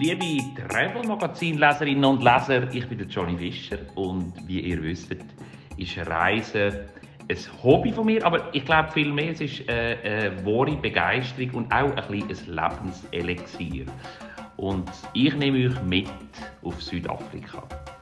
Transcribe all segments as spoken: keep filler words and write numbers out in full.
Liebe Travel-Magazin-Leserinnen und Leser, ich bin der Johnny Fischer und wie ihr wisst, ist Reisen ein Hobby von mir, aber ich glaube vielmehr, es ist eine, eine wahre Begeisterung und auch ein, bisschen ein Lebenselixier. Und ich nehme euch mit auf Südafrika.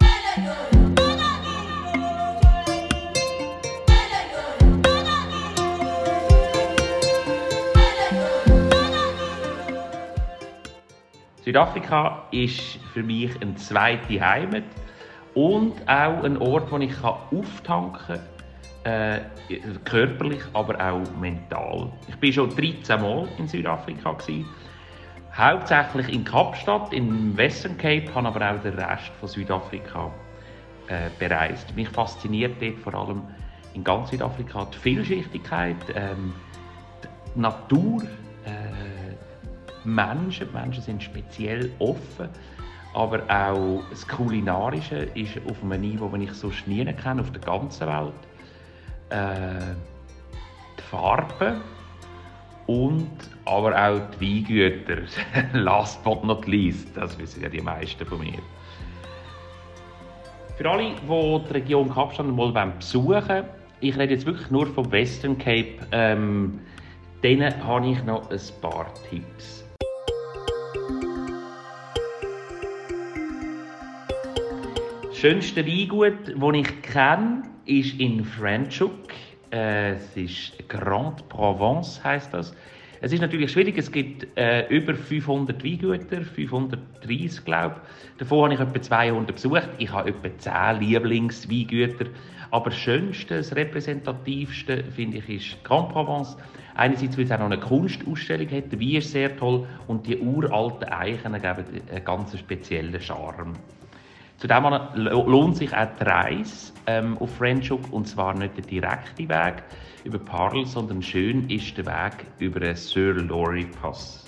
Südafrika ist für mich eine zweite Heimat und auch ein Ort, wo ich auftanken kann, äh, körperlich, aber auch mental. Ich war schon dreizehn Mal in Südafrika gewesen, hauptsächlich in Kapstadt, im Western Cape, habe aber auch den Rest von Südafrika äh, bereist. Mich fasziniert dort vor allem in ganz Südafrika die Vielschichtigkeit, ähm, die Natur. Äh, Menschen. Die Menschen sind speziell offen, aber auch das Kulinarische ist auf einem Niveau, das ich sonst nie kenne, auf der ganzen Welt. Äh, die Farben und aber auch die Weingüter. Last but not least, das wissen ja die meisten von mir. Für alle, die die Region Kapstadt mal besuchen wollen, ich rede jetzt wirklich nur vom Western Cape, ähm, denen habe ich noch ein paar Tipps. Das schönste Weingut, das ich kenne, ist in Franschhoek. Äh, es ist Grande Provence, heisst das. Es ist natürlich schwierig, es gibt äh, über fünfhundert Weingüter, fünfhundertdreissig glaube ich. Davon habe ich etwa zweihundert besucht. Ich habe etwa zehn Lieblingsweingüter. Aber das Schönste, das Repräsentativste, finde ich, ist Grande Provence. Einerseits, weil es auch noch eine Kunstausstellung hat, der Wein ist sehr toll und die uralten Eichen geben einen ganz speziellen Charme. Zudem lohnt sich auch die Reise ähm, auf Franschhoek, und zwar nicht der direkte Weg über Parel, sondern schön ist der Weg über den Sir Lorry Pass.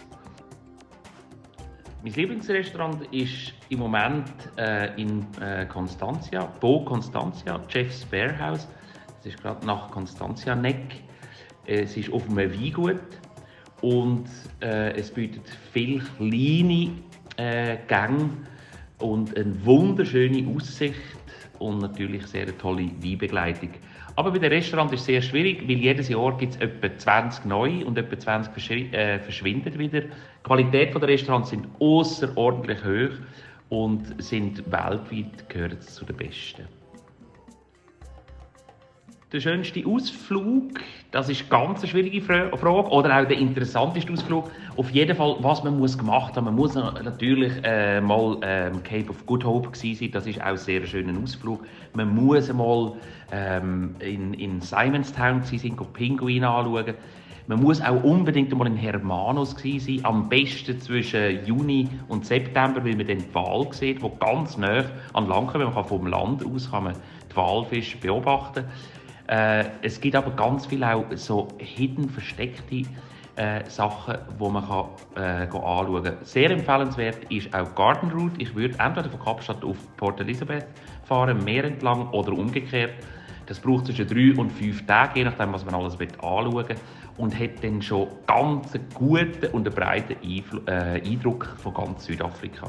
Mein Lieblingsrestaurant ist im Moment äh, in äh, Constantia, Bo Constantia, Jeff's Spearhouse. Das ist gerade nach Constantia Neck. Es ist auf einem Weingut und äh, es bietet viele kleine äh, Gänge und eine wunderschöne Aussicht und natürlich sehr eine tolle Weinbegleitung. Aber bei dem Restaurant ist es sehr schwierig, weil jedes Jahr gibt es etwa zwanzig neu und etwa zwanzig verschw äh, verschwinden wieder. Die Qualität der Restaurants sind außerordentlich hoch und sind weltweit gehören zu den besten. Der schönste Ausflug, das ist ganz eine schwierige Frage, oder auch der interessanteste Ausflug. Auf jeden Fall, was man muss gemacht haben. Man muss natürlich äh, mal ähm, Cape of Good Hope gewesen sein. Das ist auch ein sehr schöner Ausflug. Man muss mal ähm, in, in Simonstown gewesen sein, Pinguine anschauen. Man muss auch unbedingt mal in Hermanus gewesen sein. Am besten zwischen Juni und September, weil man dann die Wale sieht, die ganz nah an Land kommen. Man kann vom Land aus kann man die Walfische beobachten. Äh, es gibt aber ganz viele auch so hidden, versteckte äh, Sachen, die man kann, äh, anschauen kann. Sehr empfehlenswert ist auch Garden Route. Ich würde entweder von Kapstadt auf Port Elizabeth fahren, Meer entlang oder umgekehrt. Das braucht zwischen drei und fünf Tage, je nachdem, was man alles anschauen will. Und hat dann schon ganz einen guten und einen breiten Einfl äh, Eindruck von ganz Südafrika.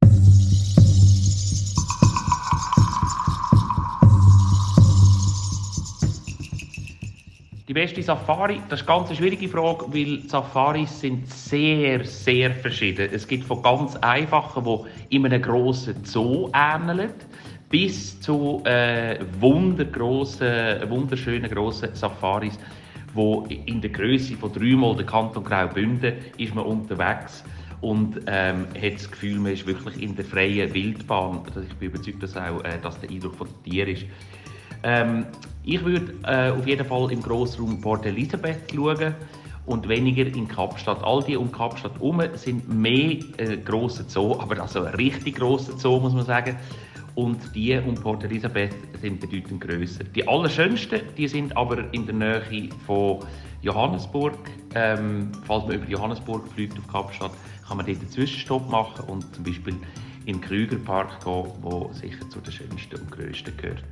Die beste Safari, das ist eine ganz schwierige Frage, weil Safaris sind sehr, sehr verschieden. Es gibt von ganz einfachen, die in einem grossen Zoo ähneln, bis zu äh, wundergrossen, wunderschönen grossen Safaris, wo in der Größe von dreimal der Kanton Graubünden ist man unterwegs und ähm, hat das Gefühl, man ist wirklich in der freien Wildbahn. Also ich bin überzeugt, dass auch äh, dass der Eindruck von den Tieren ist. Ähm, ich würde äh, auf jeden Fall im Grossraum Port Elizabeth schauen und weniger in Kapstadt. All die um Kapstadt herum sind mehr äh, grosse Zoo, aber also ein richtig grosser Zoo, muss man sagen. Und die um Port Elizabeth sind bedeutend grösser. Die allerschönsten die sind aber in der Nähe von Johannesburg. Ähm, falls man über Johannesburg fliegt auf Kapstadt, kann man dort einen Zwischenstopp machen und zum Beispiel in den Krügerpark gehen, der sicher zu den schönsten und grössten gehört.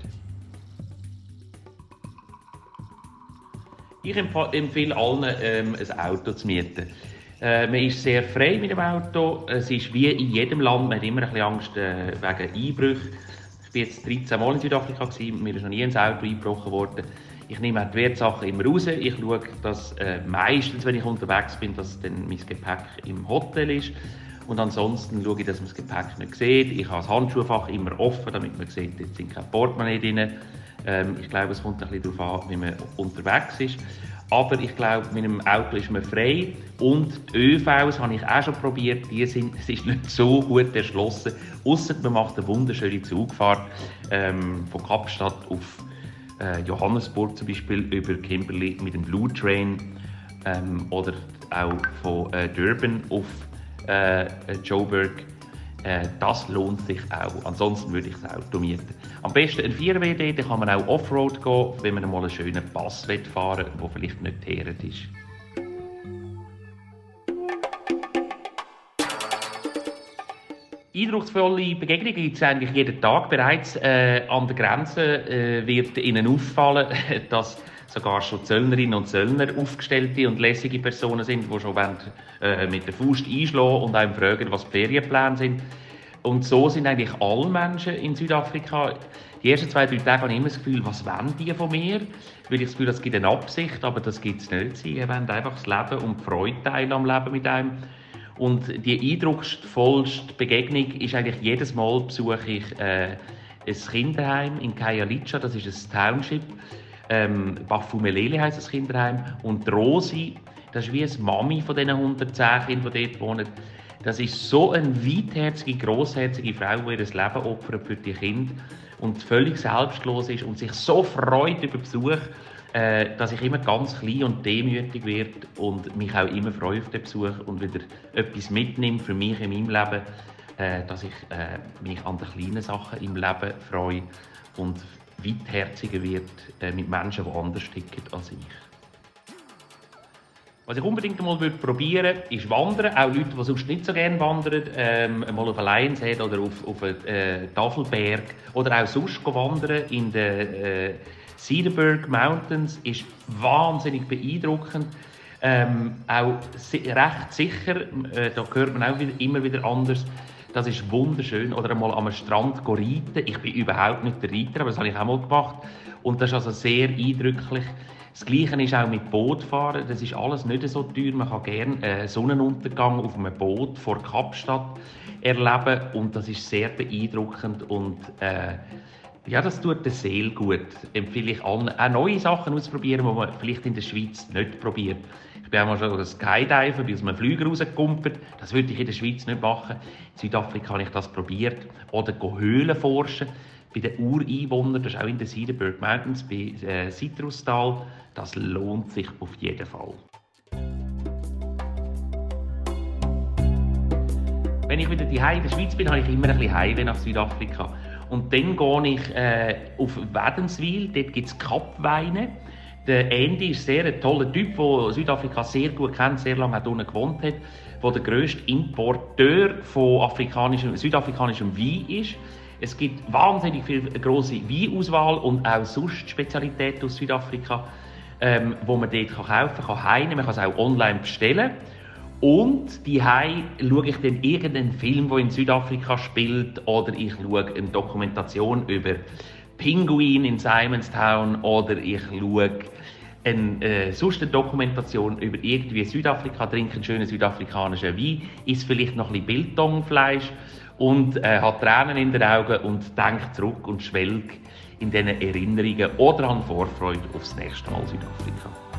Ich empfehle allen, ähm, ein Auto zu mieten. Äh, man ist sehr frei mit dem Auto. Es ist wie in jedem Land, man hat immer ein bisschen Angst äh, wegen Einbrüchen. Ich war jetzt dreizehn Mal in Südafrika, mir ist noch nie ins Auto eingebrochen worden. Ich nehme auch die Wertsachen immer raus. Ich schaue, dass äh, meistens, wenn ich unterwegs bin, dass dann mein Gepäck im Hotel ist. Und ansonsten schaue ich, dass man das Gepäck nicht sieht. Ich habe das Handschuhfach immer offen, damit man sieht, jetzt sind keine Portemonnaie drin. Ähm, ich glaube, es kommt ein bisschen darauf an, wie man unterwegs ist. Aber ich glaube, mit einem Auto ist man frei. Und die ÖVs habe ich auch schon probiert. Die sind, es ist nicht so gut erschlossen. Ausser man macht eine wunderschöne Zugfahrt ähm, von Kapstadt auf äh, Johannesburg zum Beispiel über Kimberley mit dem Blue Train ähm, oder auch von äh, Durban auf äh, Joburg. Äh, das lohnt sich auch. Ansonsten würde ich das Auto mieten. Am besten ein vier W D, da kann man auch Offroad gehen, wenn man mal einen schönen Pass fahren will, der vielleicht nicht teeret ist. Eindrucksvolle Begegnungen gibt es eigentlich jeden Tag. Bereits äh, an der Grenze äh, wird Ihnen auffallen, dass sogar schon Zöllnerinnen und Zöllner aufgestellte und lässige Personen sind, die schon wollen, äh, mit der Faust einschlagen und einem fragen, was die Ferienpläne sind. Und so sind eigentlich alle Menschen in Südafrika. Die ersten zwei, drei Tage habe ich immer das Gefühl, was wollen die von mir? Weil ich das Gefühl, es gibt eine Absicht, aber das gibt es nicht. Sie wollen einfach das Leben und die Freude teilen am Leben mit einem. Und die eindrucksvollste Begegnung ist eigentlich jedes Mal besuche ich äh, ein Kinderheim in Khayelitsha, das ist ein Township. Ähm, Bafoumelele heisst das Kinderheim. Und die Rosi, das ist wie eine Mami von diesen hundertzehn Kindern, die dort wohnen. Das ist so eine weitherzige, grossherzige Frau, die ihr Leben opfert für die Kinder und völlig selbstlos ist und sich so freut über Besuch, äh, dass ich immer ganz klein und demütig werde und mich auch immer freue auf den Besuch und wieder etwas mitnehme für mich in meinem Leben, äh, dass ich äh, mich an den kleinen Sachen im Leben freue und weitherziger wird äh, mit Menschen, die anders ticken als ich. Was ich unbedingt einmal probieren würde, ist Wandern. Auch Leute, die sonst nicht so gerne wandern, ähm, mal auf einen Lionshead oder auf, auf einen äh, Tafelberg oder auch sonst wandern in den äh, Cederberg Mountains ist wahnsinnig beeindruckend. Ähm, auch si recht sicher, äh, da hört man auch wieder, immer wieder anders. Das ist wunderschön. Oder einmal am Strand reiten. Ich bin überhaupt nicht der Reiter, aber das habe ich auch mal gemacht. Und das ist also sehr eindrücklich. Das Gleiche ist auch mit Bootfahren. Das ist alles nicht so teuer. Man kann gerne einen Sonnenuntergang auf einem Boot vor Kapstadt erleben. Und das ist sehr beeindruckend. Und äh, ja, das tut der Seele gut. Empfehle ich allen, auch neue Sachen auszuprobieren, die man vielleicht in der Schweiz nicht probiert. Ich bin einmal schon Skydiven, bin aus einem Flüger rausgekumpelt. Das würde ich in der Schweiz nicht machen. In Südafrika habe ich das probiert. Oder Höhlen forschen. Bei den Ureinwohnern, das ist auch in den Cederberg Mountains, bei äh, Citrustal. Das lohnt sich auf jeden Fall. Wenn ich wieder daheim in der Schweiz bin, habe ich immer ein bisschen Heimweh nach Südafrika. Und dann gehe ich äh, auf Wädenswil, dort gibt es Kapweine. Der Andy ist sehr ein toller Typ, der Südafrika sehr gut kennt, sehr lange hat unten gewohnt hat, der der grösste Importeur von afrikanischem, südafrikanischem Wein ist. Es gibt wahnsinnig viel grosse Weinauswahl und auch sonst Spezialitäten aus Südafrika, ähm, wo man dort kaufen kann, kann heine, man kann es auch online bestellen. Und daheim schaue ich dann irgendeinen Film, der in Südafrika spielt, oder ich schaue eine Dokumentation über Pinguin in Simonstown, oder ich schaue eine, äh, sonst eine Dokumentation über irgendwie Südafrika, trinke einen schönen südafrikanischen Wein, isst vielleicht noch ein bisschen Biltongfleisch und äh, hat Tränen in den Augen und denkt zurück und schwelgt in diesen Erinnerungen oder habe Vorfreude aufs nächste Mal Südafrika.